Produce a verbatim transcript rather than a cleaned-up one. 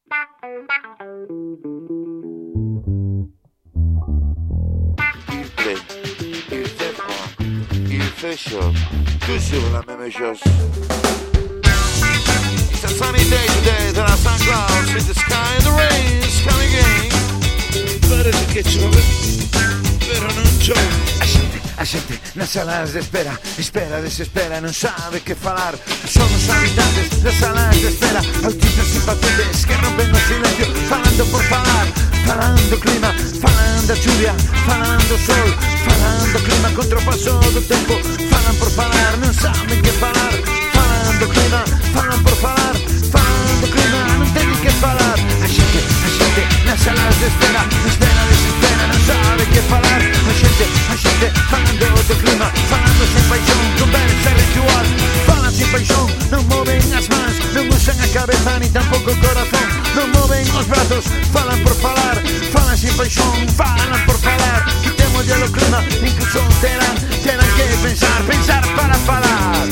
Il plaît, il fait froid, il fait chaud, toujours la même chose. It's a sunny day today, there are sun clouds in the sky and the rain is coming in. Parece que chove, pero non chove. A xente, a xente nas salas de espera, espera, desespera, non sabe que falar. Son os habitantes das salas de espera, autistas impacientes que rompen o silencio, falando por falar, falando clima, falando a chuvia, falando sol, falando clima contra o paso do tempo, falan por falar, non saben que falar, falando clima, falan por falar, falando clima, non teñen que falar. A xente, a xente nas salas de espera, espera, desespera, non sabe que falar. A xente, a xente falando do clima, falando sen paixón, conversa ritual, falan sin paixón, non moven as mans, non usan a cabeza ni tampouco o corazón, non moven os brazos, falan por falar, falan sin paixón, falan por falar. Quitemos ya o clima, incluso terán, terán que pensar, pensar para falar.